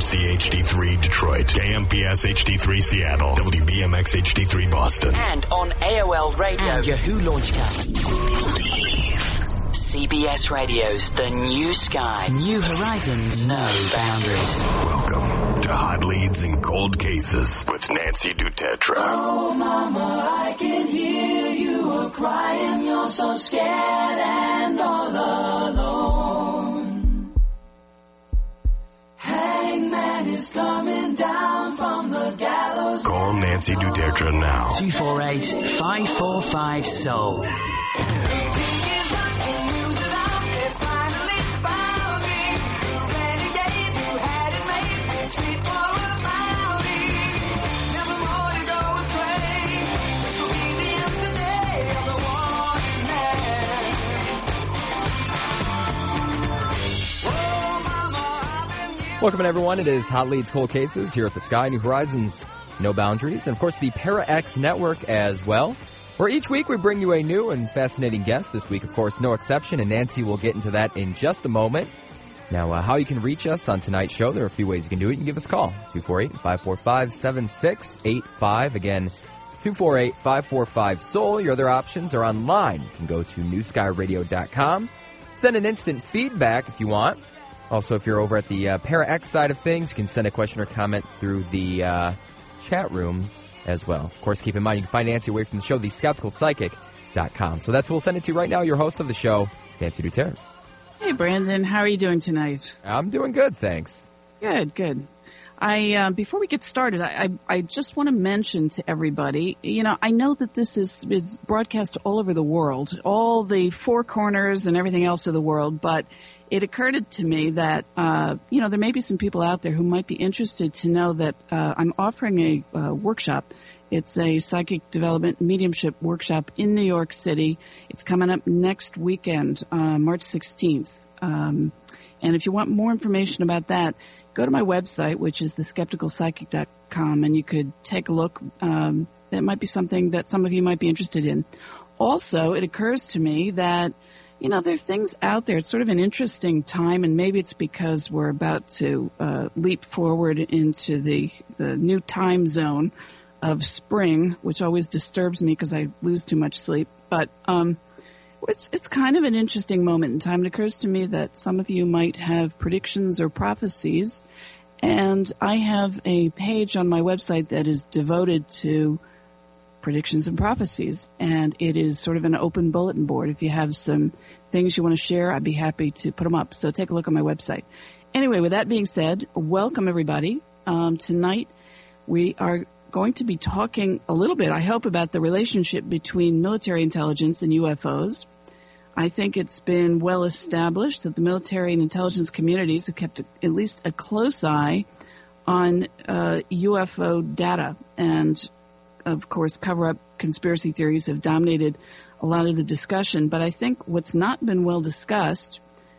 KMC HD3 Detroit, KMPS HD3 Seattle, WBMX HD3 Boston. And on AOL Radio and Yahoo Launchcast. CBS Radio's The New Sky. New horizons, no boundaries. Welcome to Hot Leads and Cold Cases with Nancy Dutetra. Oh, Mama, I can hear you a-crying. You're so scared and all alone. Hangman is coming down from the gallows. Call Nancy Dutetra now. 248-545-SOUL. Welcome, everyone. It is Hot Leads, Cold Cases here at the Sky, New Horizons, No Boundaries, and, of course, the Para-X Network as well, where each week we bring you a new and fascinating guest. This week, of course, no exception, and Nancy will get into that in just a moment. Now, how you can reach us on tonight's show, there are a few ways you can do it. You can give us a call, 248-545-7685. Again, 248-545-SOUL. Your other options are online. You can go to newskyradio.com. Send an instant feedback if you want. Also, if you're over at the Para-X side of things, you can send a question or comment through the chat room as well. Of course, keep in mind, you can find Nancy away from the show, theskepticalpsychic.com. So that's what we'll send it to right now. Your host of the show, Nancy Dutetra. Hey, Brandon. How are you doing tonight? I'm doing good, thanks. Good, good. Before we get started, I just want to mention to everybody, I know that this is broadcast all over the world, all the four corners and everything else of the world, but it occurred to me that, there may be some people out there who might be interested to know that I'm offering a workshop. It's a psychic development mediumship workshop in New York City. It's coming up next weekend, March 16th. And if you want more information about that, go to my website, which is theskepticalpsychic.com, and you could take a look. That might be something that some of you might be interested in. Also, it occurs to me that there are things out there. It's sort of an interesting time, and maybe it's because we're about to leap forward into the new time zone of spring, which always disturbs me because I lose too much sleep. But it's kind of an interesting moment in time. It occurs to me that some of you might have predictions or prophecies, and I have a page on my website that is devoted to predictions and prophecies, and it is sort of an open bulletin board. If you have some things you want to share, I'd be happy to put them up. So take a look on my website. Anyway, with that being said, welcome everybody. Tonight we are going to be talking a little bit, I hope, about the relationship between military intelligence and UFOs. I think it's been well established that the military and intelligence communities have kept at least a close eye on UFO data, and of course, cover-up conspiracy theories have dominated a lot of the discussion. But I think what's not been well discussed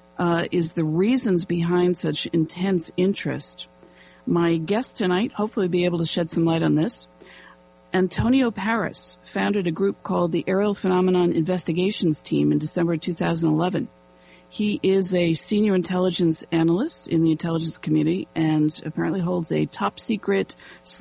is the reasons behind such intense interest. My guest tonight, hopefully be able to shed some light on this. Antonio Paris founded a group called the Aerial Phenomenon Investigations Team in December 2011. He is a senior intelligence analyst in the intelligence community and apparently holds a top secret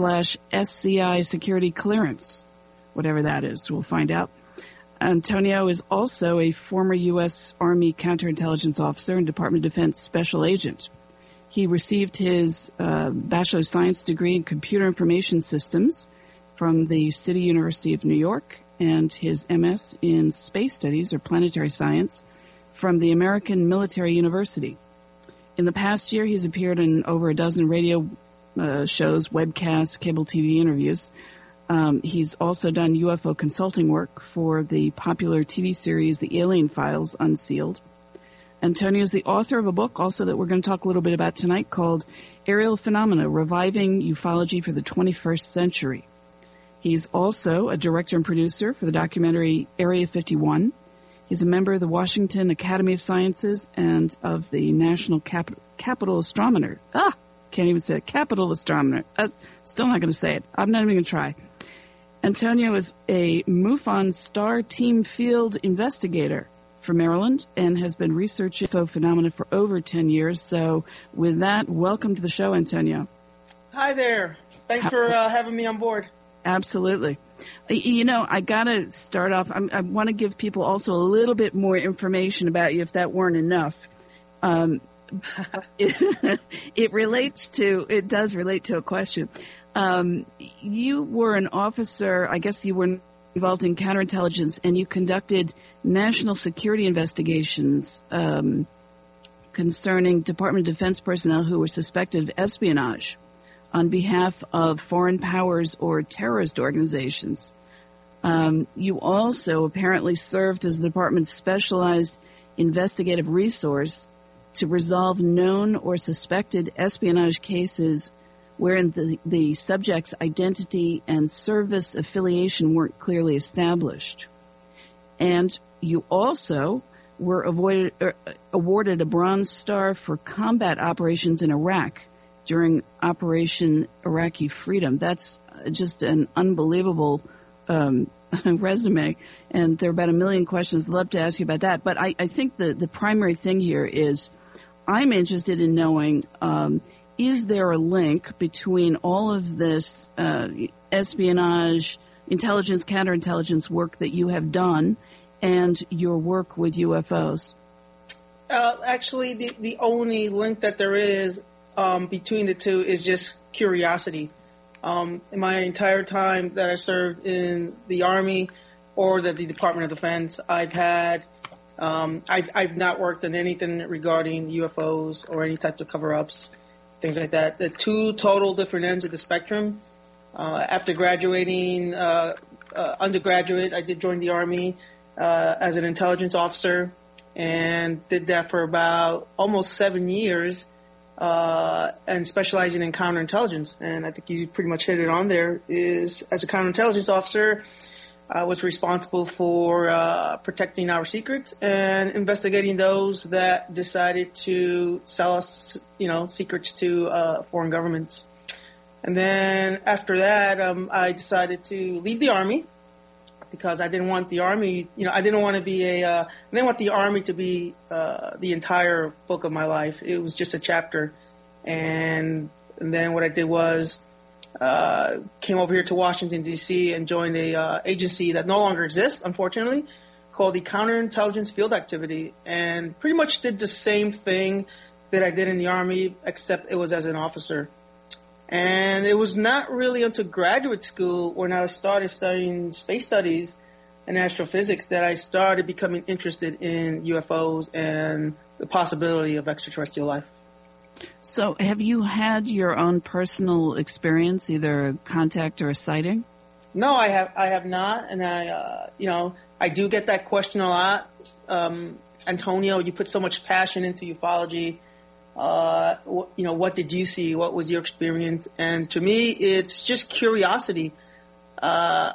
/SCI security clearance, whatever that is. We'll find out. Antonio is also a former U.S. Army counterintelligence officer and Department of Defense special agent. He received his Bachelor of Science degree in Computer Information Systems from the City University of New York and his MS in Space Studies or Planetary Science from the American Military University. In the past year, he's appeared in over a dozen radio shows, webcasts, cable TV interviews. He's also done UFO consulting work for the popular TV series The Alien Files Unsealed. Antonio is the author of a book also that we're going to talk a little bit about tonight called Aerial Phenomena, Reviving Ufology for the 21st Century. He's also a director and producer for the documentary Area 51. He's a member of the Washington Academy of Sciences and of the National Capital Astronomer. Can't even say it. Capital Astronomer. Still not going to say it. I'm not even going to try. Antonio is a MUFON Star Team Field Investigator. from Maryland and has been researching UFO phenomena for over 10 years. So with that, welcome to the show, Antonio. Hi there. Thanks for having me on board. Absolutely. You know, I got to start off. I want to give people also a little bit more information about you if that weren't enough. It does relate to a question. You were an officer, I guess you were involved in counterintelligence, and you conducted national security investigations concerning Department of Defense personnel who were suspected of espionage on behalf of foreign powers or terrorist organizations. You also apparently served as the department's specialized investigative resource to resolve known or suspected espionage cases wherein the subject's identity and service affiliation weren't clearly established. And you also were awarded a Bronze Star for combat operations in Iraq during Operation Iraqi Freedom. That's just an unbelievable resume, and there are about 1 million questions. I'd love to ask you about that. But I think the primary thing here is I'm interested in knowing, is there a link between all of this espionage, intelligence, counterintelligence work that you have done and your work with UFOs? Actually, the only link that there is between the two is just curiosity. In my entire time that I served in the Army or the Department of Defense, I've not worked on anything regarding UFOs or any types of cover-ups, things like that. The two total different ends of the spectrum. After graduating undergraduate, I did join the Army as an intelligence officer and did that for about almost 7 years. And specializing in counterintelligence. And I think you pretty much hit it on there, is as a counterintelligence officer, I was responsible for protecting our secrets and investigating those that decided to sell us, secrets to foreign governments. And then after that, I decided to leave the Army because I didn't want the Army, I didn't want the Army to be the entire book of my life. It was just a chapter. And then what I did was came over here to Washington, D.C. and joined a agency that no longer exists, unfortunately, called the Counterintelligence Field Activity, and pretty much did the same thing that I did in the Army, except it was as an officer. And it was not really until graduate school, when I started studying space studies and astrophysics, that I started becoming interested in UFOs and the possibility of extraterrestrial life. So have you had your own personal experience, either a contact or a sighting? No, I have not. And I do get that question a lot. Antonio, you put so much passion into ufology. What did you see? What was your experience? And to me, it's just curiosity. As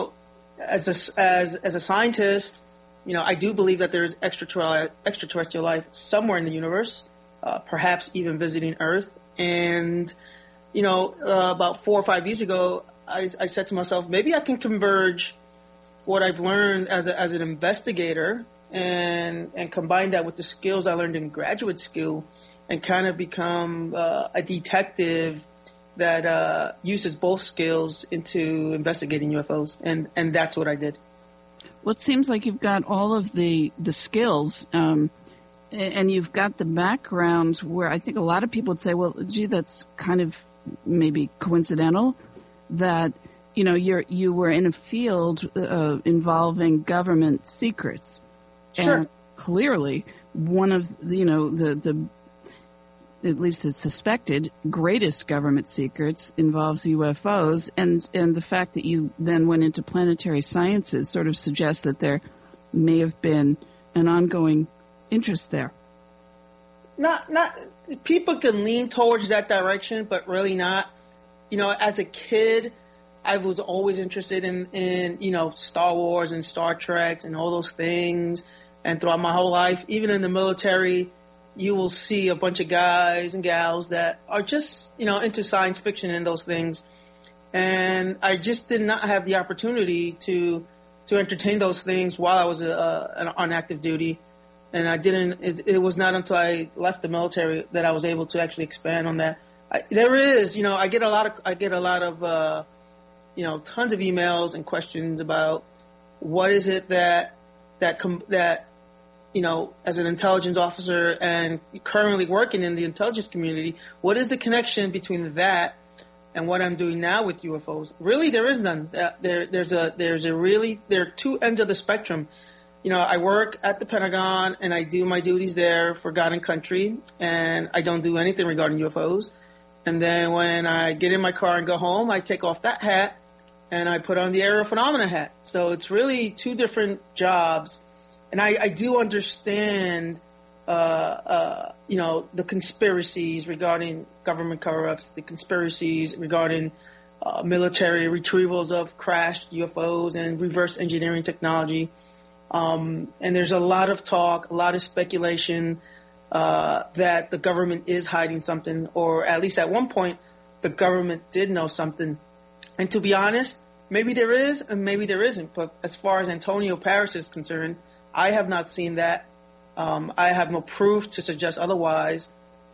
a scientist, I do believe that there is extraterrestrial life somewhere in the universe, perhaps even visiting Earth. And, about 4 or 5 years ago, I said to myself, maybe I can converge what I've learned as an investigator and combine that with the skills I learned in graduate school and kind of become a detective that uses both skills into investigating UFOs. And that's what I did. Well, it seems like you've got all of the skills, and you've got the background where I think a lot of people would say, well, gee, that's kind of maybe coincidental that, you were in a field involving government secrets. Sure. And clearly one of the at least it's suspected, greatest government secrets involves UFOs, and the fact that you then went into planetary sciences sort of suggests that there may have been an ongoing interest there. Not people can lean towards that direction, but really not. As a kid, I was always interested in Star Wars and Star Trek and all those things, and throughout my whole life, even in the military, you will see a bunch of guys and gals that are just, into science fiction and those things. And I just did not have the opportunity to to entertain those things while I was on active duty. And I didn't. It was not until I left the military that I was able to actually expand on that. There is, I get a lot of, tons of emails and questions about what is it that as an intelligence officer and currently working in the intelligence community, what is the connection between that and what I'm doing now with UFOs? Really, there is none. There are two ends of the spectrum. I work at the Pentagon and I do my duties there for God and country, and I don't do anything regarding UFOs. And then when I get in my car and go home, I take off that hat and I put on the aerial phenomena hat. So it's really two different jobs. And I do understand, the conspiracies regarding government cover-ups, the conspiracies regarding military retrievals of crashed UFOs and reverse engineering technology. And there's a lot of talk, a lot of speculation that the government is hiding something, or at least at one point, the government did know something. And to be honest, maybe there is and maybe there isn't. But as far as Antonio Paris is concerned, I have not seen that. I have no proof to suggest otherwise.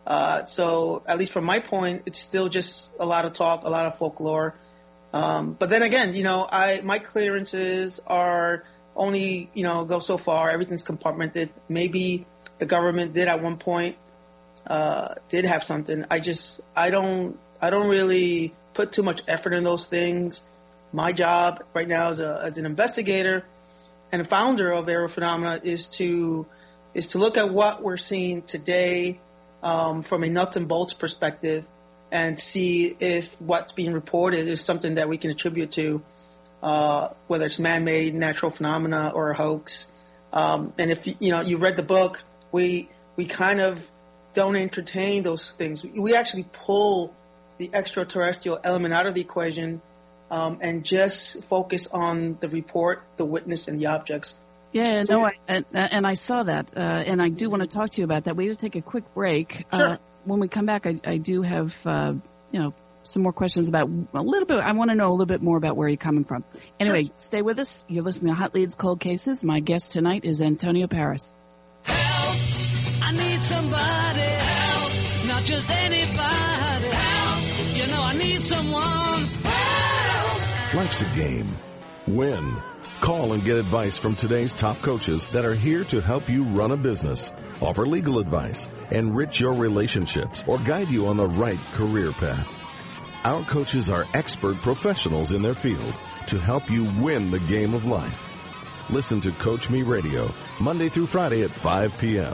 So at least from my point, it's still just a lot of talk, a lot of folklore. But then again, my clearances are only, go so far. Everything's compartmented. Maybe the government did at one point, did have something. I don't really put too much effort in those things. My job right now as an investigator and a founder of Aerial Phenomena is to look at what we're seeing today, from a nuts and bolts perspective, and see if what's being reported is something that we can attribute to, whether it's man-made, natural phenomena, or a hoax. And if you read the book, we kind of don't entertain those things. We actually pull the extraterrestrial element out of the equation, and just focus on the report, the witness, and the objects. Yeah, no, and I saw that, and I do want to talk to you about that. We have to take a quick break. Sure. When we come back, I do have, some more questions about a little bit. I want to know a little bit more about where you're coming from. Anyway, Sure. Stay with us. You're listening to Hot Leads, Cold Cases. My guest tonight is Antonio Paris. Help! I need somebody. Help! Not just anybody. Help! I need someone. Help! Life's a game. Win. Call and get advice from today's top coaches that are here to help you run a business, offer legal advice, enrich your relationships, or guide you on the right career path. Our coaches are expert professionals in their field to help you win the game of life. Listen to Coach Me Radio, Monday through Friday at 5 p.m.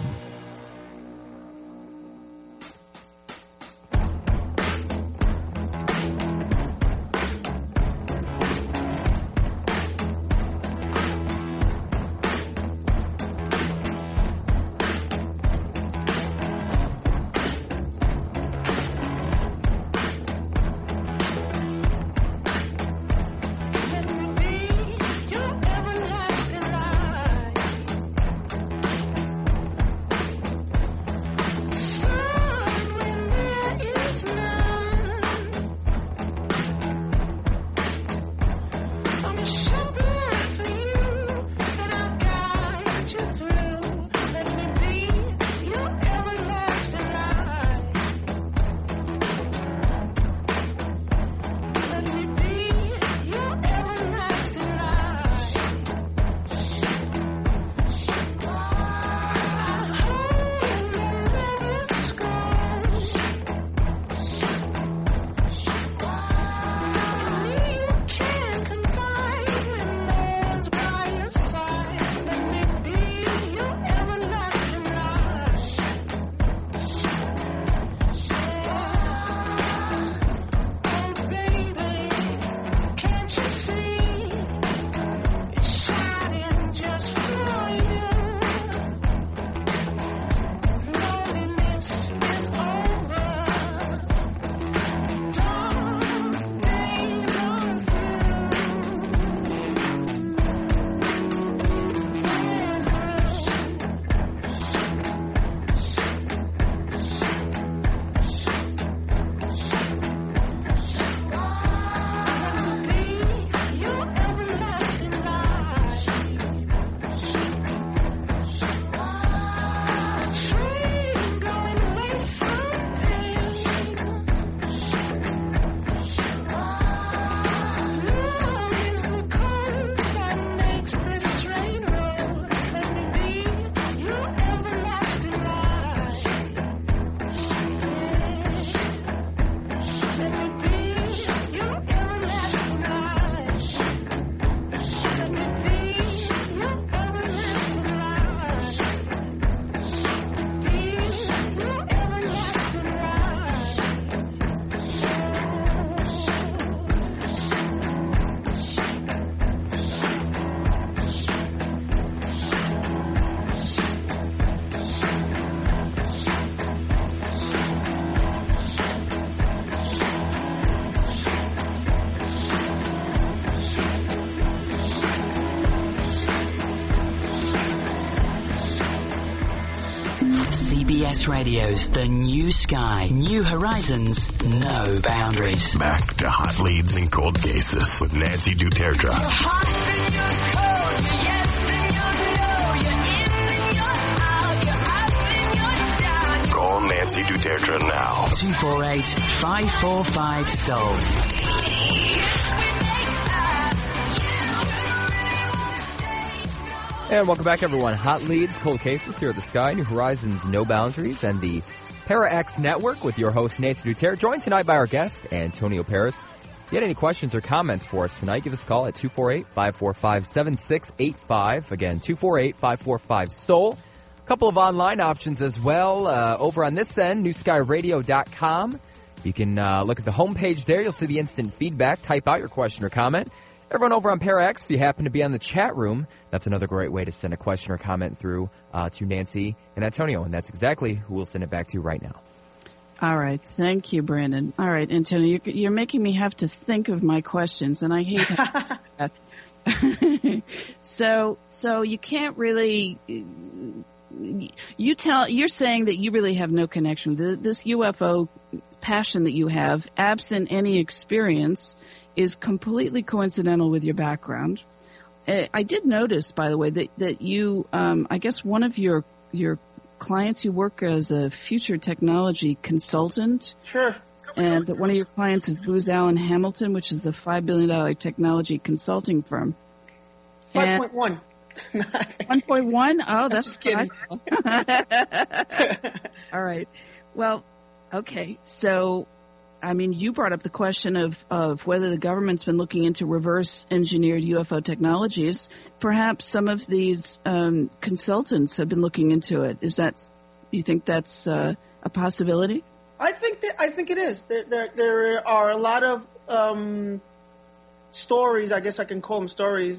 KMPS Radio's The New Sky. New horizons, no boundaries. Back to hot leads and cold cases with Nancy Dutertra. Call Nancy Dutertra now. 248-545-SOUL. And welcome back, everyone. Hot leads, cold cases here at the Sky, New Horizons, No Boundaries, and the ParaX Network with your host, Nancy Dutertra, joined tonight by our guest, Antonio Paris. If you had any questions or comments for us tonight, give us a call at 248-545-7685. Again, 248-545-SOUL. A couple of online options as well. Over on this end, newskyradio.com. You can look at the homepage there. You'll see the instant feedback. Type out your question or comment. Everyone over on ParaX, if you happen to be on the chat room, that's another great way to send a question or comment through to Nancy and Antonio, and that's exactly who we'll send it back to right now. All right. Thank you, Brandon. All right, Antonio, you're making me have to think of my questions, and I hate that. So you can't really... You're saying that you really have no connection. This UFO passion that you have, absent any experience, is completely coincidental with your background. I did notice, by the way, that you, I guess one of your clients, you work as a future technology consultant. Sure. And that one of your clients is Booz Allen Hamilton, which is a $5 billion technology consulting firm. 5.1. 1.1? Oh, that's just kidding. All right. Well, okay. So, I mean, you brought up the question of whether the government's been looking into reverse engineered UFO technologies. Perhaps some of these consultants have been looking into it. You think that's a possibility? I think it is. There are a lot of stories, I guess I can call them stories,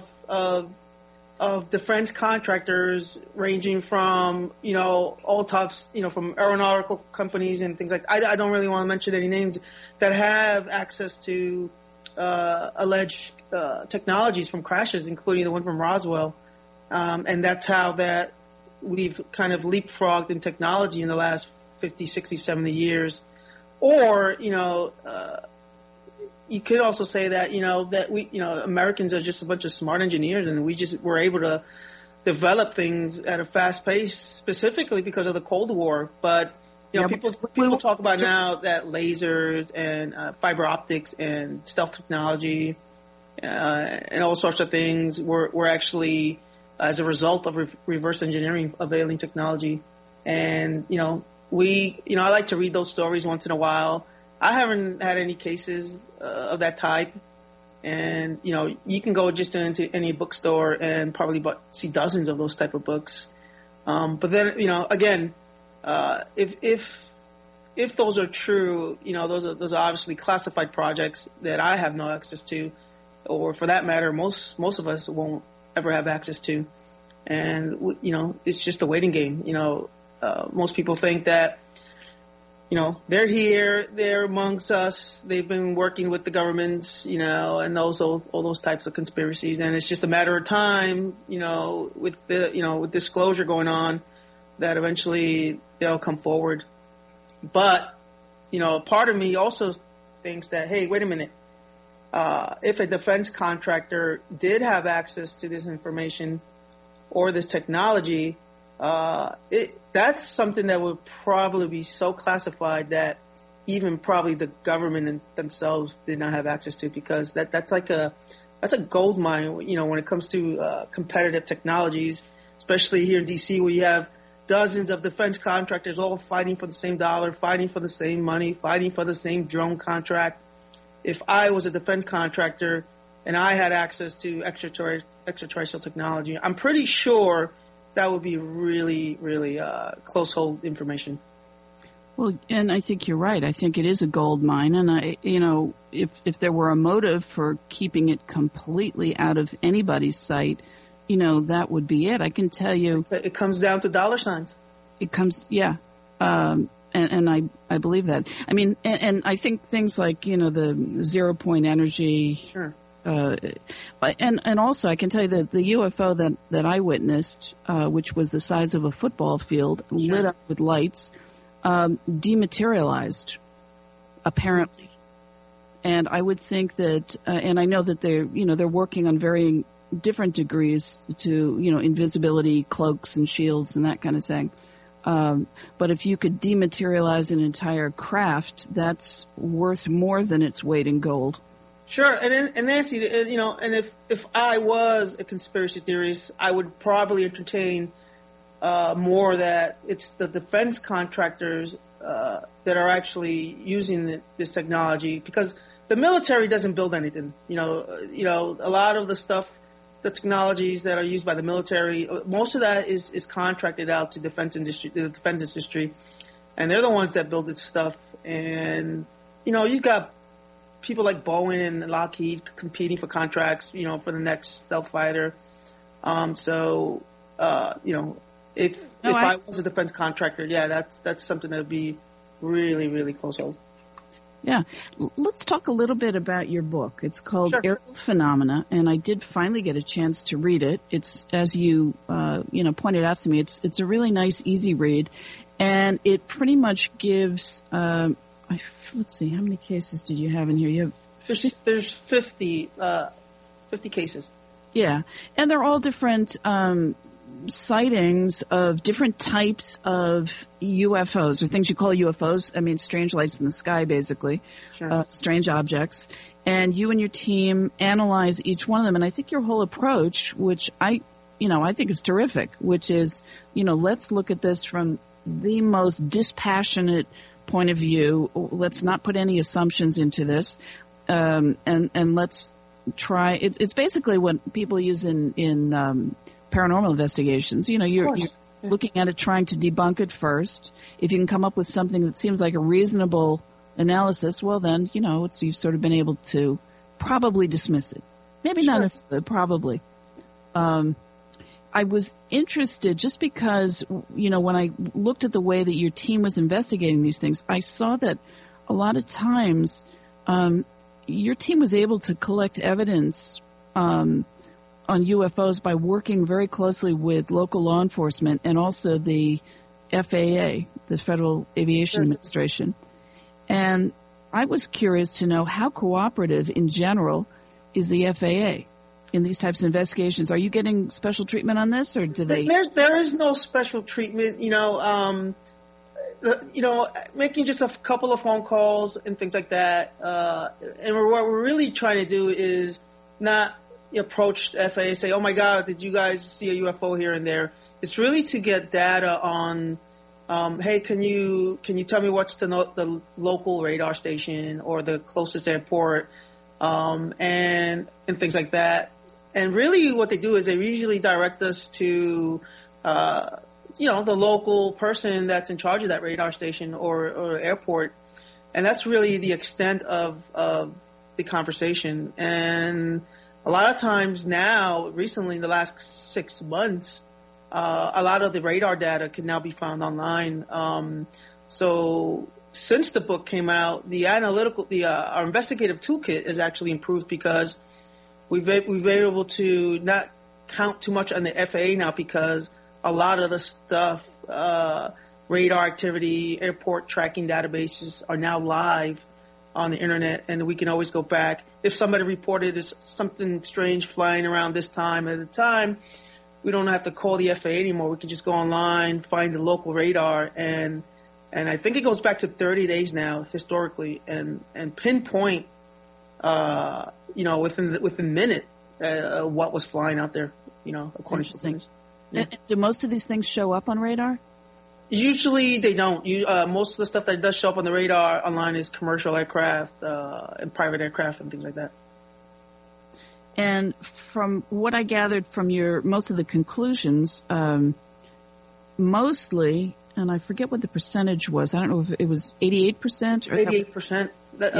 of defense contractors ranging from, all types, from aeronautical companies and things like that. I don't really want to mention any names that have access to alleged technologies from crashes, including the one from Roswell. And that's how that we've kind of leapfrogged in technology in the last 50, 60, 70 years. Or, you could also say that, that we, Americans are just a bunch of smart engineers, and we just were able to develop things at a fast pace, specifically because of the Cold War. But, people talk about now that lasers and fiber optics and stealth technology and all sorts of things were actually as a result of reverse engineering of alien technology. And, I like to read those stories once in a while. I haven't had any cases of that type. And, you can go just into any bookstore and probably see dozens of those type of books. But then, again, if those are true, those are obviously classified projects that I have no access to, or for that matter, most of us won't ever have access to. And, it's just a waiting game. Most people think that, they're here, they're amongst us, they've been working with the governments, and all those types of conspiracies. And it's just a matter of time, with with disclosure going on, that eventually they'll come forward. But, part of me also thinks that, hey, wait a minute. If a defense contractor did have access to this information or this technology, that's something that would probably be so classified that even probably the government themselves did not have access to, because that's a gold mine, when it comes to competitive technologies, especially here in DC, where you have dozens of defense contractors all fighting for the same dollar, fighting for the same money, fighting for the same drone contract. If I was a defense contractor and I had access to extraterrestrial technology, I'm pretty sure that would be really, really close hold information. Well, and I think you're right. I think it is a gold mine. And if there were a motive for keeping it completely out of anybody's sight, that would be it. I can tell you. It comes down to dollar signs. It comes, yeah. And I believe that. I mean, and I think things like, the 0 point energy. Sure. And also I can tell you that the UFO that I witnessed, which was the size of a football field, lit up with lights, dematerialized, apparently. And I would think that, and I know that they're working on varying different degrees to, invisibility, cloaks and shields and that kind of thing. But if you could dematerialize an entire craft, that's worth more than its weight in gold. Sure, and Nancy, and if I was a conspiracy theorist, I would probably entertain more that it's the defense contractors that are actually using this technology, because the military doesn't build anything. A lot of the stuff, the technologies that are used by the military, most of that is contracted out to the defense industry, and they're the ones that build this stuff. And you've got people like Boeing and Lockheed competing for contracts, for the next stealth fighter. If I was a defense contractor, that's something that would be really, really close hold. Yeah. Let's talk a little bit about your book. It's called Aerial Phenomena, and I did finally get a chance to read it. It's, as you, pointed out to me, it's a really nice, easy read, and it pretty much gives, let's see, how many cases did you have in here? You have there's 50 cases. Yeah, and they're all different sightings of different types of UFOs, or things you call UFOs. I mean, strange lights in the sky, basically, strange objects. And you and your team analyze each one of them. And I think your whole approach, which I think is terrific, which is, let's look at this from the most dispassionate point of view. Let's not put any assumptions into this, and let's try. It's basically what people use in paranormal investigations. You're looking at it, trying to debunk it first. If you can come up with something that seems like a reasonable analysis, well then, you've sort of been able to probably dismiss it. Maybe not necessarily, probably. I was interested just because, when I looked at the way that your team was investigating these things, I saw that a lot of times your team was able to collect evidence on UFOs by working very closely with local law enforcement and also the FAA, the Federal Aviation Administration. And I was curious to know how cooperative in general is the FAA in these types of investigations. Are you getting special treatment on this, or do they? There is no special treatment. Making just a couple of phone calls and things like that. And what we're really trying to do is not approach the FAA and say, "Oh my God, did you guys see a UFO here and there?" It's really to get data on, hey, can you tell me what's the local radar station or the closest airport, and things like that. And really, what they do is they usually direct us to, the local person that's in charge of that radar station or airport, and that's really the extent of the conversation. And a lot of times now, recently in the last 6 months, a lot of the radar data can now be found online. So since the book came out, our investigative toolkit is actually improved because we've been able to not count too much on the FAA now, because a lot of the stuff, radar activity, airport tracking databases are now live on the internet, and we can always go back. If somebody reported there's something strange flying around this time at a time, we don't have to call the FAA anymore. We can just go online, find the local radar, and I think it goes back to 30 days now historically, and pinpoint, within minute, what was flying out there, according to things. Yeah. Do most of these things show up on radar? Usually they don't. Most of the stuff that does show up on the radar online is commercial aircraft and private aircraft and things like that. And from what I gathered from most of the conclusions, mostly, and I forget what the percentage was. I don't know if it was 88% or 88%.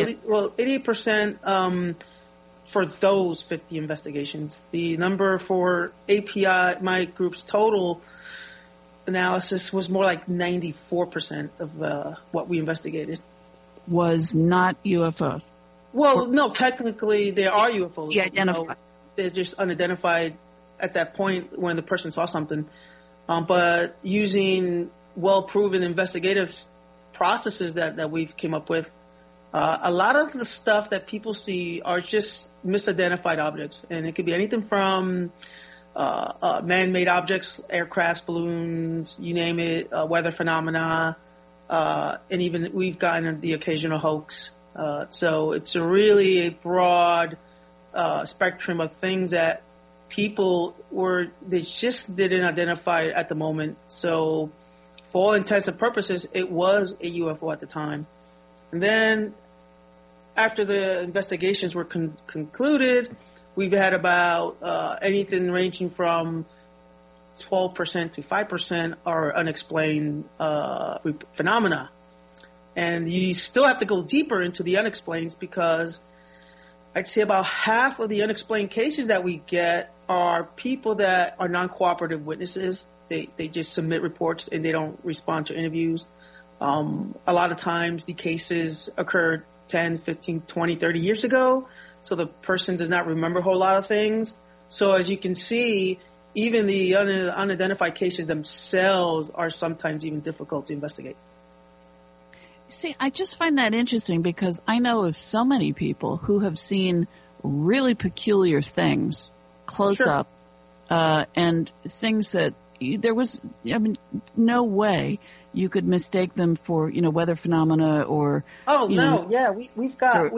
88% for those 50 investigations. The number for API, my group's total analysis, was more like 94% of what we investigated. Was not UFOs. Well, no, technically they are UFOs. Yeah, identified. They're just unidentified at that point when the person saw something. But using well-proven investigative processes that we've came up with, a lot of the stuff that people see are just misidentified objects. And it could be anything from man-made objects, aircrafts, balloons, you name it, weather phenomena, and even we've gotten the occasional hoax. So it's really a broad spectrum of things that they just didn't identify at the moment. So for all intents and purposes, it was a UFO at the time. And then after the investigations were concluded, we've had about anything ranging from 12% to 5% are unexplained phenomena. And you still have to go deeper into the unexplained, because I'd say about half of the unexplained cases that we get are people that are non-cooperative witnesses. They just submit reports and they don't respond to interviews. A lot of times the cases occurred 10, 15, 20, 30 years ago, so the person does not remember a whole lot of things. So as you can see, even the unidentified cases themselves are sometimes even difficult to investigate. See, I just find that interesting because I know of so many people who have seen really peculiar things close Sure. up, and things that there was, no way you could mistake them for, weather phenomena or. Oh no, yeah, we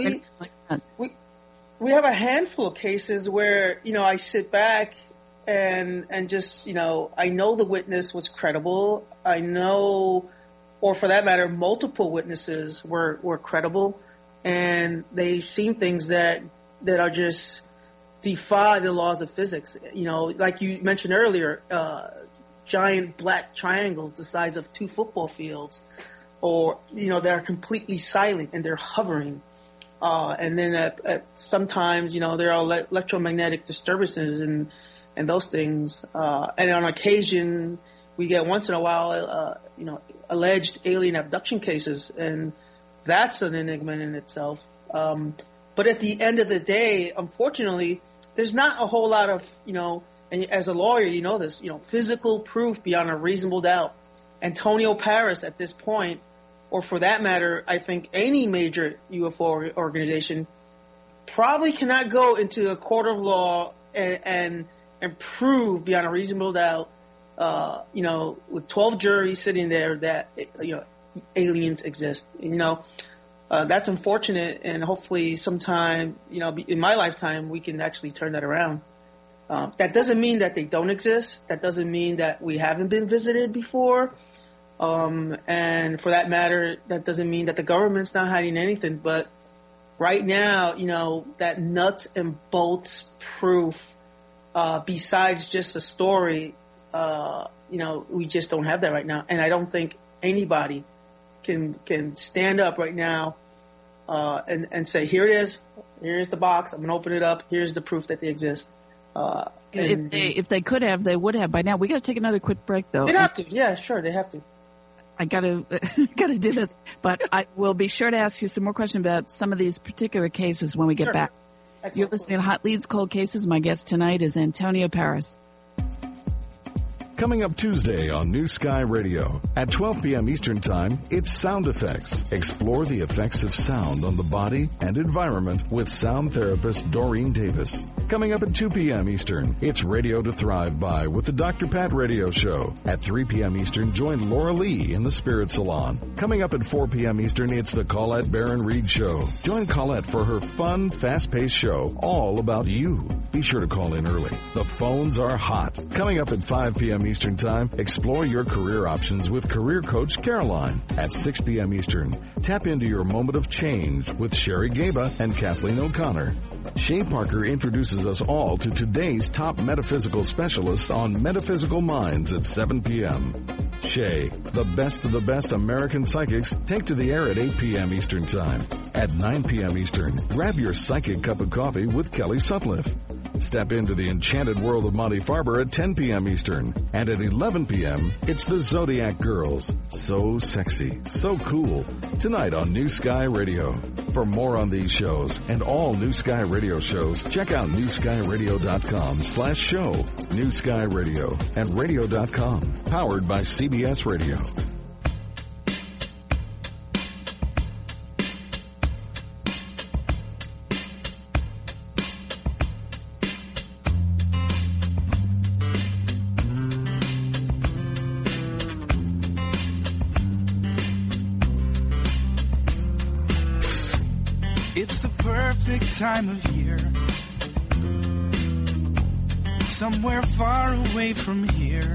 have a handful of cases where I sit back and just I know the witness was credible. I know, or for that matter, multiple witnesses were credible, and they've seen things that are just defy the laws of physics. Like you mentioned earlier, giant black triangles the size of 2 football fields, or that are completely silent and they're hovering. And then at sometimes there are electromagnetic disturbances and those things. And on occasion, we get once in a while, alleged alien abduction cases, and that's an enigma in itself. But at the end of the day, unfortunately, there's not a whole lot of, and as a lawyer, you know this, physical proof beyond a reasonable doubt. Antonio Paris at this point, or for that matter, I think any major UFO organization probably cannot go into a court of law and prove beyond a reasonable doubt, with 12 juries sitting there that, aliens exist. That's unfortunate, and hopefully sometime, in my lifetime, we can actually turn that around. That doesn't mean that they don't exist. That doesn't mean that we haven't been visited before. And for that matter, that doesn't mean that the government's not hiding anything. But right now, that nuts and bolts proof, besides just a story, we just don't have that right now. And I don't think anybody can stand up right now and say, here it is, here's the box, I'm going to open it up, here's the proof that they exist. If they could have, they would have by now. We got to take another quick break, though. They have to. Yeah, sure, they have to. I got to do this, but I will be sure to ask you some more questions about some of these particular cases when we get back. Excellent. You're listening to Hot Leads, Cold Cases. My guest tonight is Antonio Paris. Coming up Tuesday on New Sky Radio at 12 p.m. Eastern Time, it's Sound Effects. Explore the effects of sound on the body and environment with sound therapist Doreen Davis. Coming up at 2 p.m. Eastern, it's Radio to Thrive By with the Dr. Pat Radio Show. At 3 p.m. Eastern, join Laura Lee in the Spirit Salon. Coming up at 4 p.m. Eastern, it's the Colette Baron Reed Show. Join Colette for her fun, fast-paced show all about you. Be sure to call in early. The phones are hot. Coming up at 5 p.m. Eastern Time, explore your career options with career coach Caroline. At 6 p.m. Eastern, tap into your moment of change with Sherry Gaba and Kathleen O'Connor. Shay Parker introduces us all to today's top metaphysical specialists on Metaphysical Minds at 7 p.m. Shay, the best of the best American psychics, take to the air at 8 p.m. Eastern Time. At 9 p.m. Eastern, grab your psychic cup of coffee with Kelly Sutcliffe. Step into the enchanted world of Monty Farber at 10 p.m. Eastern. And at 11 p.m., it's the Zodiac Girls. So sexy, so cool. Tonight on New Sky Radio. For more on these shows and all New Sky Radio shows, check out newskyradio.com/show. New Sky Radio and radio.com. Powered by CBS Radio. It's the perfect time of year. Somewhere far away from here.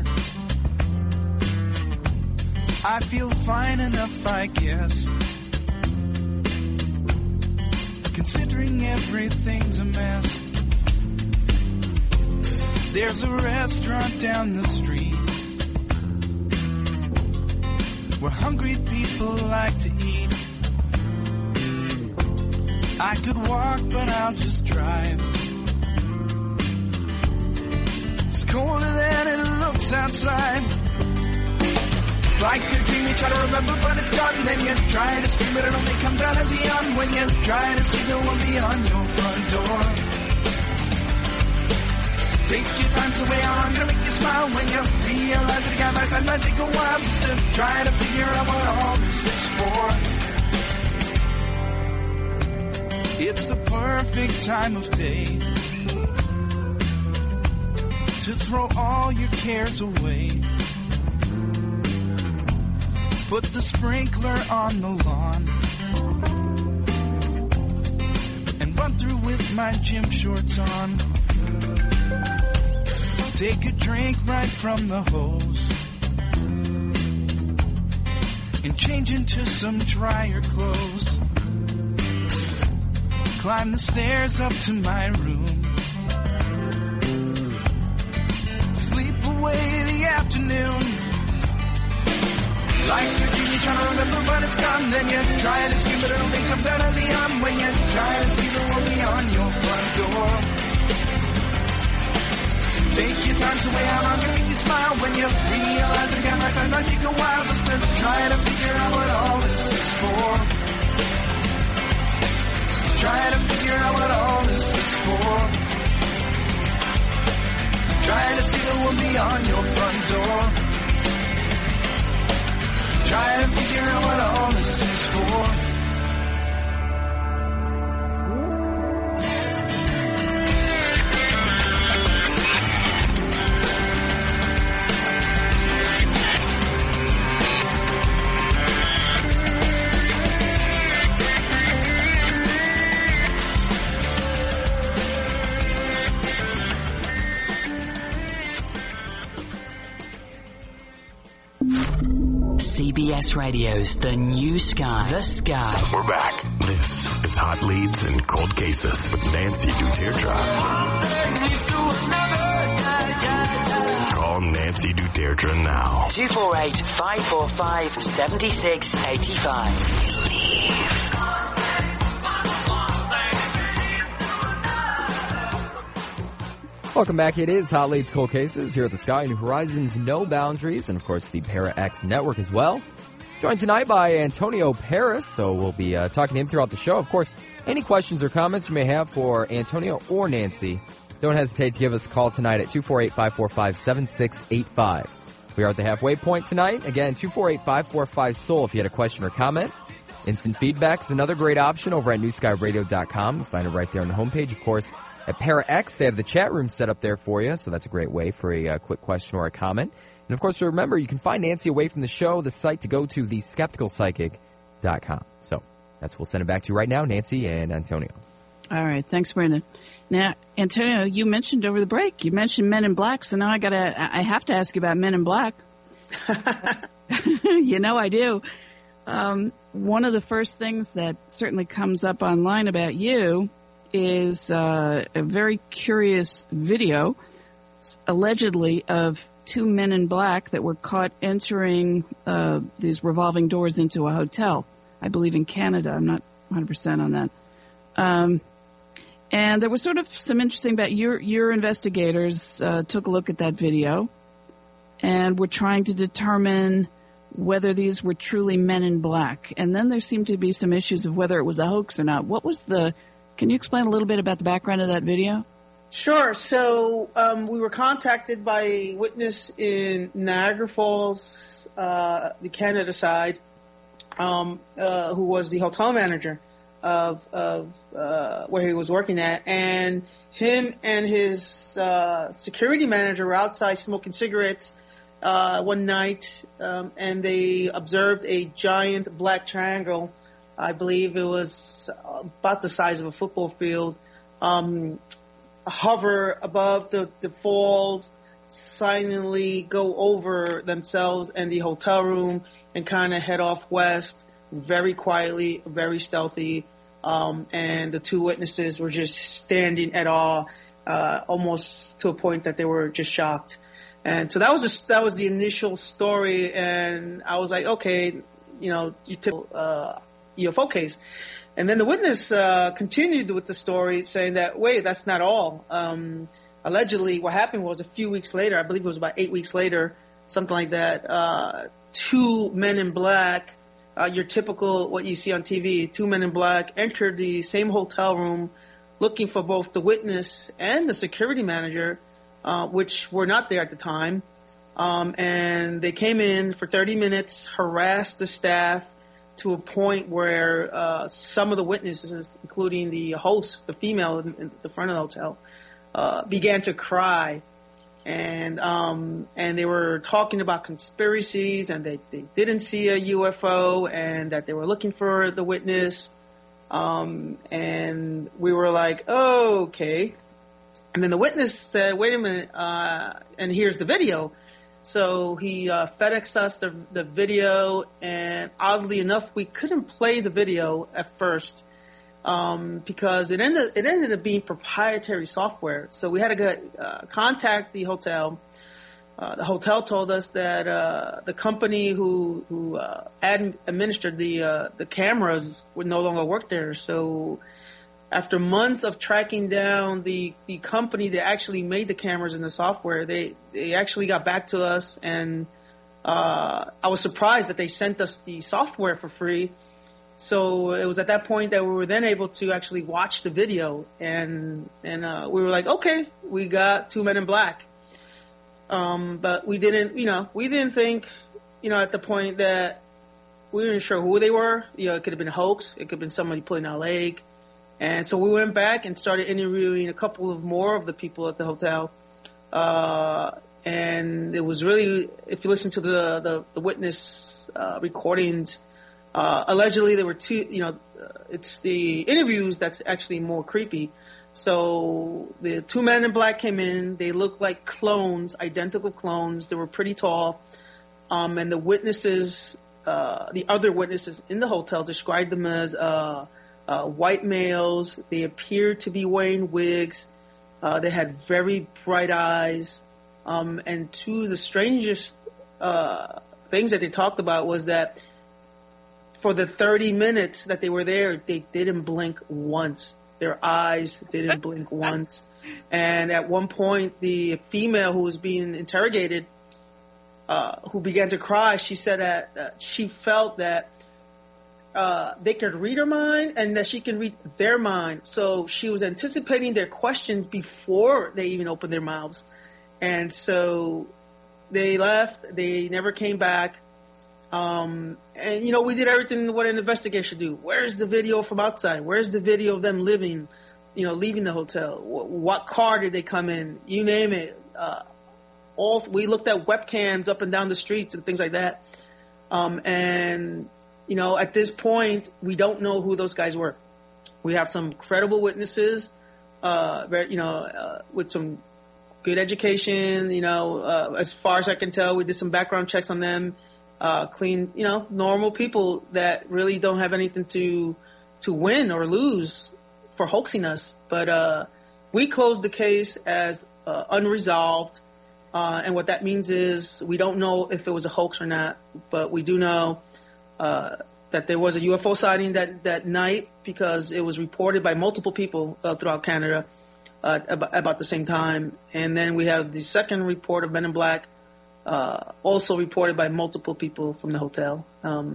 I feel fine enough, I guess. Considering everything's a mess. There's a restaurant down the street where hungry people like to eat. I could walk, but I'll just drive. It's colder than it looks outside. It's like a dream you try to remember, but it's gone. Then you try to scream, but it only comes out as a yawn when you try to see the one beyond your front door. Take your time to way on, gonna make you smile when you realize that a guy by side might take a while just to try to figure out what all this is for. It's the perfect time of day to throw all your cares away. Put the sprinkler on the lawn and run through with my gym shorts on. Take a drink right from the hose and change into some drier clothes. Climb the stairs up to my room. Sleep away the afternoon. Like a dream you're trying to remember, but it's gone. Then you try to scream, but it only comes out as a yawn when you try to see the one beyond your front door. Take your time to weigh out on, make you smile when you realize that again, sometimes might take a while just to try to figure out what all this is for. Try to figure out what all this is for. Try to see the one beyond your front door. Try to figure out what all this is for. CBS Radio's The New Sky. The Sky. We're back. This is Hot Leads and Cold Cases with Nancy Duterte. Call Nancy Duterte now. 248-545-7685. Welcome back. It is Hot Leads, Cold Cases here at the Sky, New Horizons, No Boundaries, and of course the Para-X Network as well. Joined tonight by Antonio Paris, so we'll be talking to him throughout the show. Of course, any questions or comments you may have for Antonio or Nancy, don't hesitate to give us a call tonight at 248-545-7685. We are at the halfway point tonight. Again, 248-545-SOUL if you had a question or comment. Instant feedback is another great option over at newskyradio.com. You'll find it right there on the homepage, of course. At Para-X, they have the chat room set up there for you, so that's a great way for a quick question or a comment. And, of course, remember, you can find Nancy away from the show, the site to go to, theskepticalpsychic.com. So that's what we'll send it back to you right now, Nancy and Antonio. All right. Thanks, Brandon. Now, Antonio, you mentioned over the break, you mentioned Men in Black, so now I have to ask you about Men in Black. You know I do. One of the first things that certainly comes up online about you is a very curious video, allegedly, of two men in black that were caught entering these revolving doors into a hotel, I believe in Canada. I'm not 100% on that. And there was sort of some interesting about your investigators took a look at that video and were trying to determine whether these were truly men in black. And then there seemed to be some issues of whether it was a hoax or not. Can you explain a little bit about the background of that video? Sure. So we were contacted by a witness in Niagara Falls, the Canada side, who was the hotel manager of where he was working at, and him and his security manager were outside smoking cigarettes one night, and they observed a giant black triangle. I believe it was about the size of a football field, hover above the falls, silently go over themselves and the hotel room, and kind of head off west very quietly, very stealthy. And the two witnesses were just standing at awe, almost to a point that they were just shocked. And so that was the initial story. And I was like, okay, you typical UFO case. And then the witness continued with the story, saying that, wait, that's not all. Allegedly, what happened was a few weeks later, I believe it was about 8 weeks later, something like that, two men in black, your typical, what you see on TV, two men in black entered the same hotel room looking for both the witness and the security manager, which were not there at the time. And they came in for 30 minutes, harassed the staff, to a point where some of the witnesses, including the host, the female in the front of the hotel, began to cry, and they were talking about conspiracies, and they didn't see a UFO, and that they were looking for the witness, and we were like, oh, okay. And then the witness said, wait a minute, and here's the video. So he FedExed us the video, and oddly enough, we couldn't play the video at first because it ended up being proprietary software. So we had to contact the hotel. The hotel told us that the company who administered the cameras would no longer work there. So after months of tracking down the company that actually made the cameras and the software, they actually got back to us, and I was surprised that they sent us the software for free. So it was at that point that we were then able to actually watch the video, and we were like, okay, we got two men in black. But we didn't think, at the point that we weren't sure who they were. It could have been a hoax. It could have been somebody pulling our leg. And so we went back and started interviewing a couple of more of the people at the hotel. And it was really, if you listen to the witness recordings, allegedly there were two, it's the interviews that's actually more creepy. So the two men in black came in. They looked like clones, identical clones. They were pretty tall. And the witnesses, the other witnesses in the hotel described them as white males. They appeared to be wearing wigs. They had very bright eyes. And two of the strangest things that they talked about was that for the 30 minutes that they were there, they didn't blink once. Their eyes didn't blink once. And at one point, the female who was being interrogated, who began to cry, she said that she felt that they could read her mind and that she can read their mind. So she was anticipating their questions before they even opened their mouths. And so they left. They never came back. And, we did everything what an investigator should do. Where's the video from outside? Where's the video of them living, leaving the hotel? What car did they come in? You name it. We looked at webcams up and down the streets and things like that. And at this point, we don't know who those guys were. We have some credible witnesses, with some good education. As far as I can tell, we did some background checks on them. Clean, normal people that really don't have anything to win or lose for hoaxing us. But we closed the case as unresolved. And what that means is we don't know if it was a hoax or not, but we do know that there was a UFO sighting that night because it was reported by multiple people throughout Canada about the same time. And then we have the second report of Men in Black, also reported by multiple people from the hotel.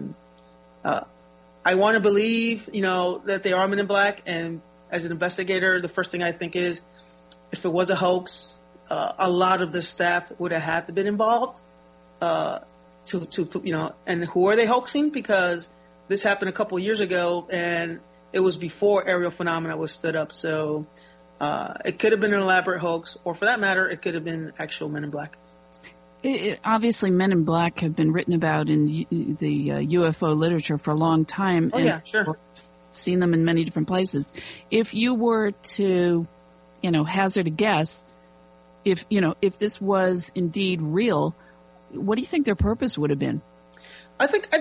I want to believe, that they are Men in Black. And as an investigator, the first thing I think is, if it was a hoax, a lot of the staff would have had to been involved. And who are they hoaxing? Because this happened a couple of years ago, and it was before aerial phenomena was stood up. So it could have been an elaborate hoax, or for that matter, it could have been actual Men in Black. Obviously, Men in Black have been written about in the UFO literature for a long time. Oh, yeah, sure. Seen them in many different places. If you were to, hazard a guess, if this was indeed real, what do you think their purpose would have been? I think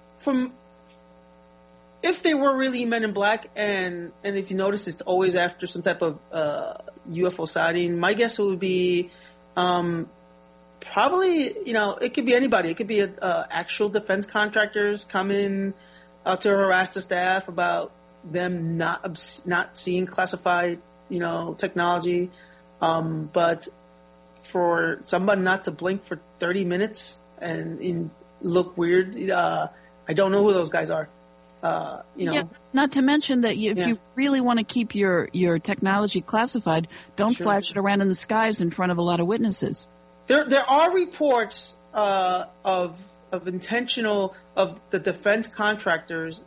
if they were really Men in Black, and if you notice, it's always after some type of UFO sighting. My guess would be probably, it could be anybody. It could be actual defense contractors coming to harass the staff about them not seeing classified, technology. But for somebody not to blink for 30 minutes and look weird, I don't know who those guys are. Yeah, not to mention that if you really want to keep your technology classified, don't flash it around in the skies in front of a lot of witnesses. There are reports of the defense contractors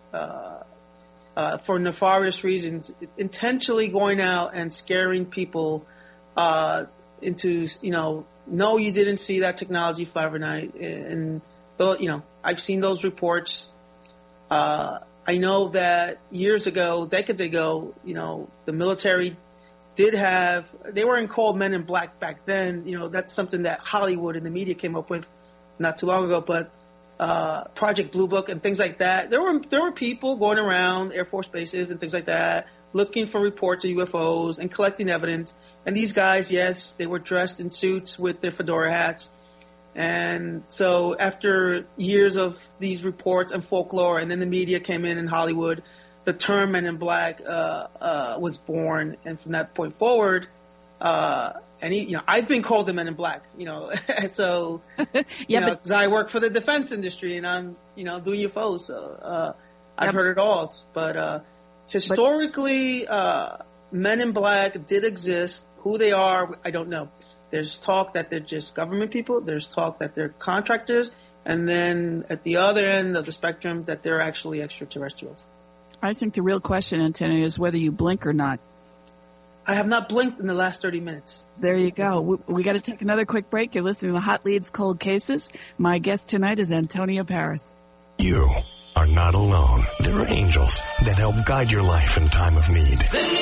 for nefarious reasons, intentionally going out and scaring people into, no, you didn't see that technology fly overnight. And, I've seen those reports. I know that decades ago, the military they weren't called Men in Black back then. That's something that Hollywood and the media came up with not too long ago, but Project Blue Book and things like that. There were people going around Air Force bases and things like that, looking for reports of UFOs and collecting evidence. And these guys, yes, they were dressed in suits with their fedora hats. And so after years of these reports and folklore, and then the media came in Hollywood, the term Men in Black was born. And from that point forward, I've been called the Men in Black, so, because I work for the defense industry and I'm, doing UFOs. So I've heard it all. But historically, Men in Black did exist. Who they are, I don't know. There's talk that they're just government people. There's talk that they're contractors. And then at the other end of the spectrum, that they're actually extraterrestrials. I think the real question, Antonio, is whether you blink or not. I have not blinked in the last 30 minutes. There you go. We got to take another quick break. You're listening to Hot Leads, Cold Cases. My guest tonight is Antonio Paris. You are not alone. There are angels that help guide your life in time of need.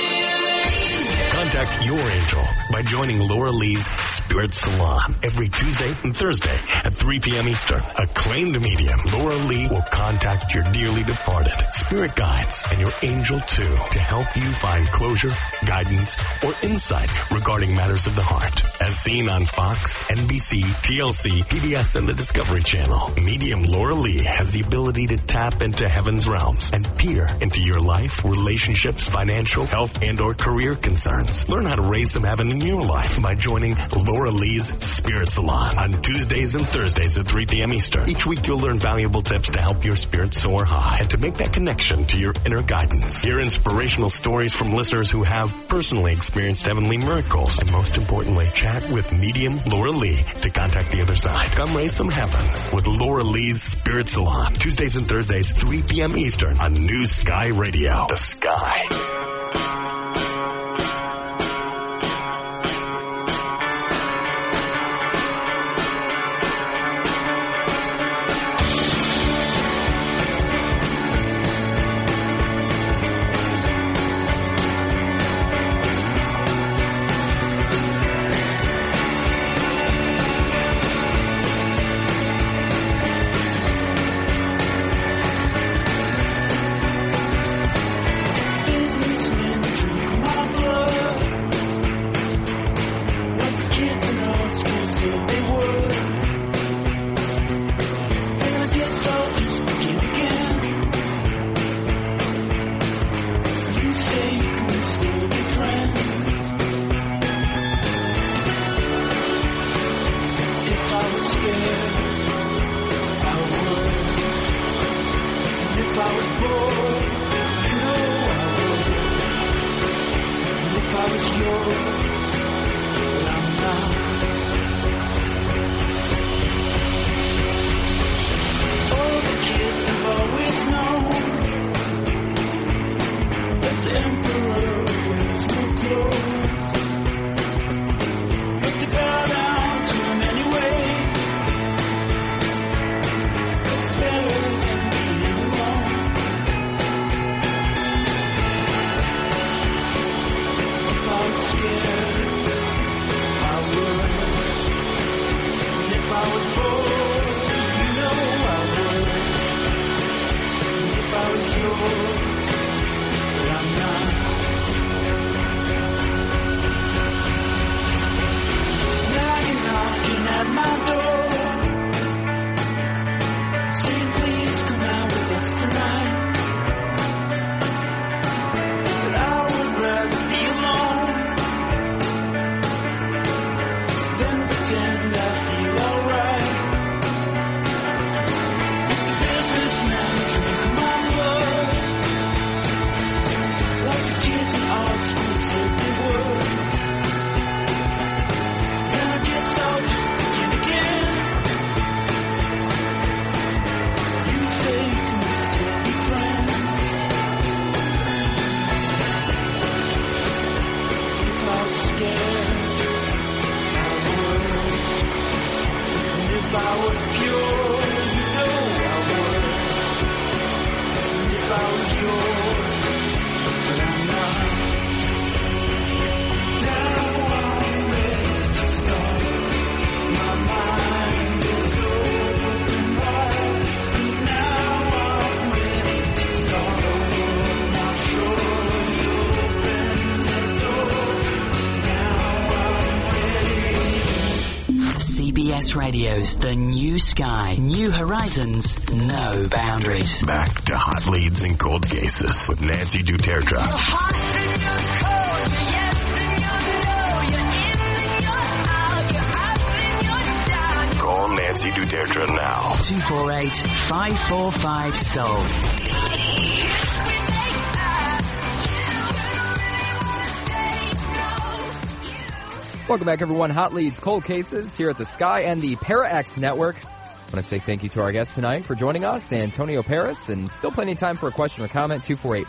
Contact your angel by joining Laura Lee's Spirit Salon every Tuesday and Thursday at 3 p.m. Eastern. Acclaimed medium Laura Lee will contact your dearly departed spirit guides and your angel too to help you find closure, guidance, or insight regarding matters of the heart. As seen on Fox, NBC, TLC, PBS, and the Discovery Channel, medium Laura Lee has the ability to tap into heaven's realms and peer into your life, relationships, financial, health, and or career concerns. Learn how to raise some heaven in your life by joining Laura Lee's Spirit Salon on Tuesdays and Thursdays at 3 p.m. Eastern. Each week you'll learn valuable tips to help your spirit soar high and to make that connection to your inner guidance. Hear inspirational stories from listeners who have personally experienced heavenly miracles. And most importantly, chat with medium Laura Lee to contact the other side. Come raise some heaven with Laura Lee's Spirit Salon. Tuesdays and Thursdays, 3 p.m. Eastern on New Sky Radio. The Sky. Is CBS Radio's The New Sky. New horizons, no boundaries. Back to hot leads and cold cases with Nancy Dutertra. Call Nancy Dutertra now. 248-545-SOUL. Welcome back, everyone. Hot leads, cold cases here at the Sky and the ParaX Network. I want to say thank you to our guest tonight for joining us, Antonio Paris, and still plenty of time for a question or comment.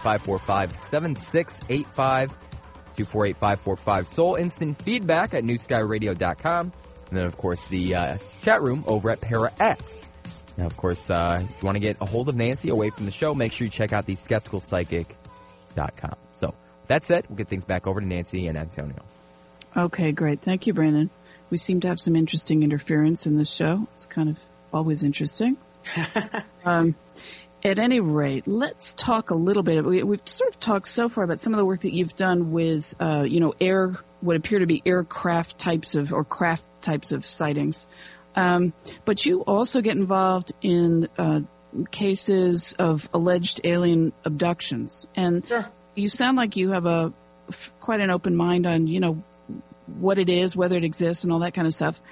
248-545-7685. 248-545-SOUL. Instant feedback at newskyradio.com. And then, of course, the chat room over at ParaX. Now, of course, if you want to get a hold of Nancy away from the show, make sure you check out the skepticalpsychic.com. So, with that said, we'll get things back over to Nancy and Antonio. Okay, great. Thank you, Brandon. We seem to have some interesting interference in this show. It's kind of always interesting. At any rate, let's talk a little bit. We've sort of talked so far about some of the work that you've done with, what appear to be aircraft types of, or craft types of sightings. But you also get involved in cases of alleged alien abductions. And Sure. You sound like you have quite an open mind on, what it is, whether it exists, and all that kind of stuff.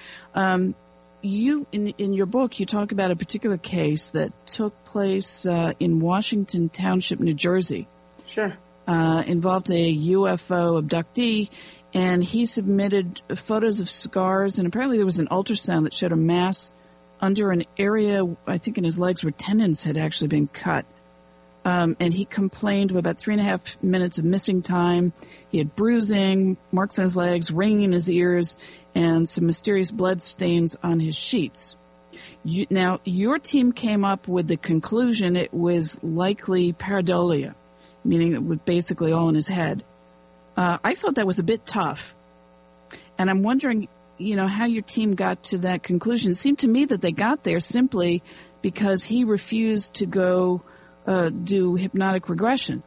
You, in your book, you talk about a particular case that took place in Washington Township, New Jersey. Sure. Involved a UFO abductee, and he submitted photos of scars, and apparently there was an ultrasound that showed a mass under an area, I think in his legs, where tendons had actually been cut. And he complained of about 3.5 minutes of missing time. He had bruising, marks on his legs, ringing in his ears, and some mysterious blood stains on his sheets. Now, your team came up with the conclusion it was likely pareidolia, meaning it was basically all in his head. I thought that was a bit tough. And I'm wondering, how your team got to that conclusion. It seemed to me that they got there simply because he refused to go do hypnotic regression.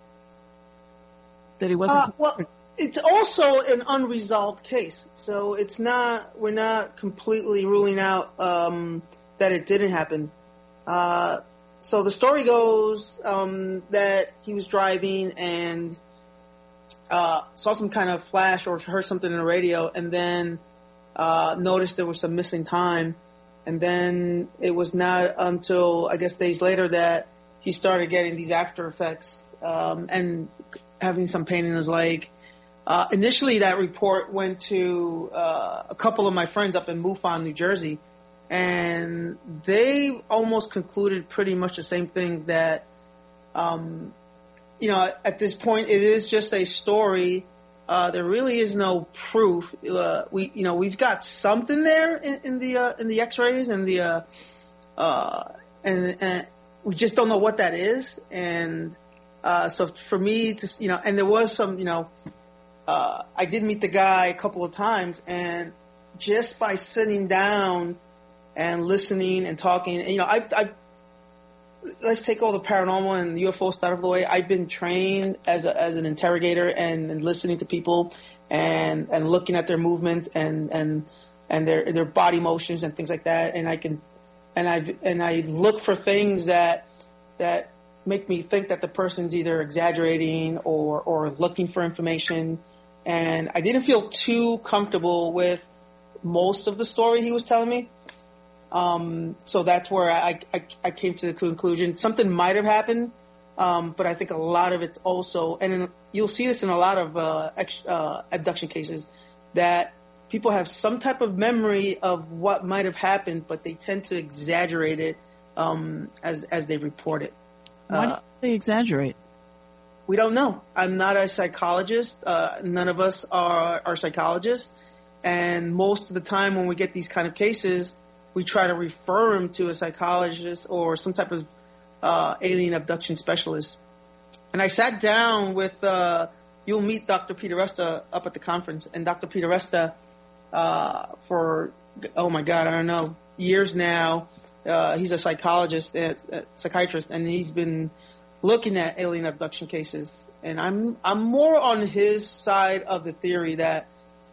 That he wasn't. Well, it's also an unresolved case, so we're not completely ruling out that it didn't happen. So the story goes that he was driving and saw some kind of flash or heard something on the radio, and then noticed there was some missing time. And then it was not until, I guess, days later that he started getting these after effects and having some pain in his leg. Initially, that report went to a couple of my friends up in MUFON, New Jersey, and they almost concluded pretty much the same thing, that, at this point, it is just a story. There really is no proof. We've got something there in the X-rays and and we just don't know what that is. And so for me to, and there was some, I did meet the guy a couple of times, and just by sitting down and listening and talking, I've let's take all the paranormal and UFO stuff out of the way. I've been trained as an interrogator and listening to people and looking at their movement and their body motions and things like that. And I look for things that make me think that the person's either exaggerating or looking for information. And I didn't feel too comfortable with most of the story he was telling me. So that's where I came to the conclusion something might have happened, but I think a lot of it's also, and you'll see this in a lot of abduction cases, that people have some type of memory of what might have happened, but they tend to exaggerate it as they report it. Why do they exaggerate? We don't know. I'm not a psychologist. None of us are psychologists, and most of the time when we get these kind of cases, we try to refer him to a psychologist or some type of alien abduction specialist. And I sat down with, you'll meet Dr. Peter Resta up at the conference. And Dr. Peter Resta, for, oh my God, I don't know, years now, he's a psychologist, psychiatrist, and he's been looking at alien abduction cases. And I'm more on his side of the theory that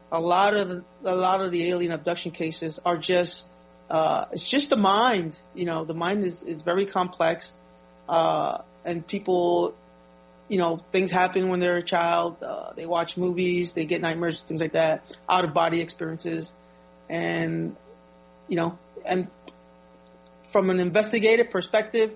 a lot of the alien abduction cases are just it's just the mind. You know, the mind is very complex, and people, you know, things happen when they're a child. They watch movies, they get nightmares, things like that, out of body experiences, and you know, and from an investigative perspective,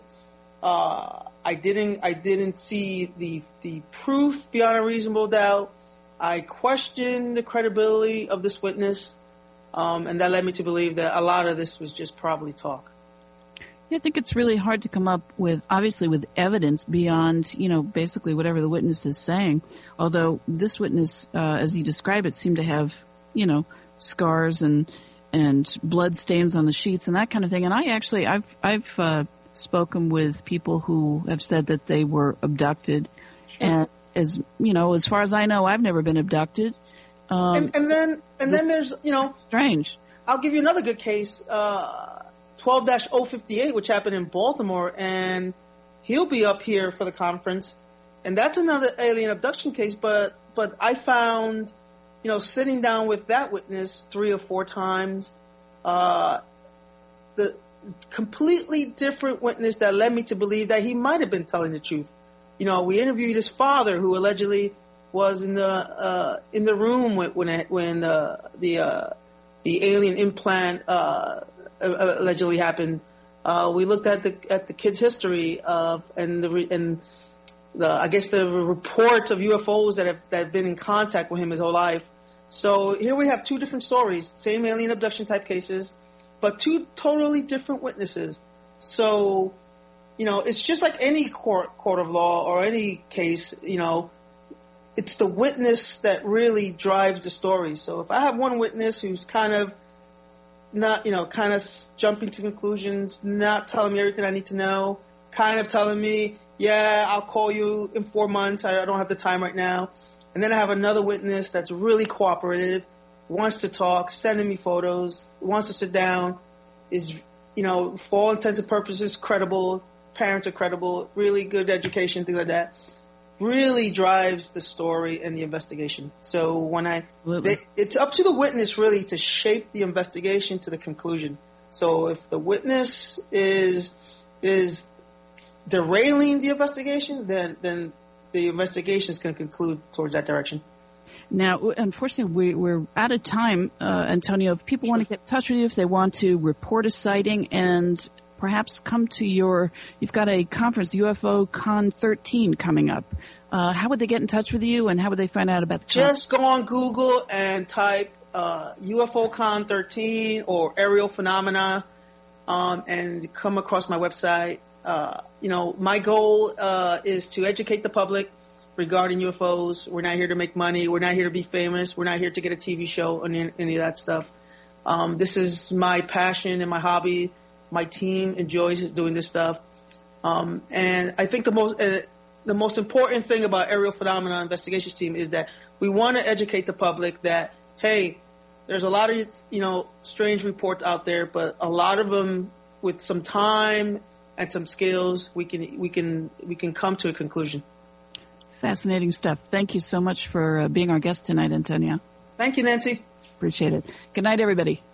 I didn't see the proof beyond a reasonable doubt. I questioned the credibility of this witness, and that led me to believe that a lot of this was just probably talk. Yeah, I think it's really hard to come up with, obviously, with evidence beyond, you know, basically whatever the witness is saying. Although this witness, as you describe it, seemed to have, you know, scars and blood stains on the sheets and that kind of thing. And I've spoken with people who have said that they were abducted. Sure. And as you know, as far as I know, I've never been abducted. And then there's, you know, strange. I'll give you another good case, 12-058, which happened in Baltimore, and he'll be up here for the conference. And that's another alien abduction case, but I found, you know, sitting down with that witness 3 or 4 times, the completely different witness that led me to believe that he might have been telling the truth. You know, we interviewed his father, who allegedly was in the room when the alien implant allegedly happened. We looked at the kid's history and I guess the reports of UFOs that have been in contact with him his whole life. So here we have 2 different stories, same alien abduction type cases, but 2 totally different witnesses. So, you know, it's just like any court of law or any case, you know, it's the witness that really drives the story. So if I have one witness who's kind of not, you know, kind of jumping to conclusions, not telling me everything I need to know, kind of telling me, yeah, I'll call you in 4 months, I don't have the time right now. And then I have another witness that's really cooperative, wants to talk, sending me photos, wants to sit down, is, you know, for all intents and purposes, credible, parents are credible, really good education, things like that, really drives the story and the investigation. So when it's up to the witness really to shape the investigation to the conclusion. So if the witness is derailing the investigation, then the investigation is going to conclude towards that direction. Now, unfortunately, we're out of time, Antonio. If people want to get in touch with you, if they want to report a sighting and perhaps come to you've got a conference, UFO Con 13 coming up. How would they get in touch with you, and how would they find out about the conference? Just go on Google and type UFO Con 13 or aerial phenomena, and come across my website. You know, my goal is to educate the public regarding UFOs. We're not here to make money. We're not here to be famous. We're not here to get a TV show or any of that stuff. This is my passion and my hobby. My team enjoys doing this stuff. And I think the most important thing about Aerial Phenomena Investigations Team is that we want to educate the public that, hey, there's a lot of, you know, strange reports out there, but a lot of them, with some time and some skills, we can come to a conclusion. Fascinating stuff. Thank you so much for being our guest tonight, Antonio. Thank you, Nancy. Appreciate it. Good night, everybody.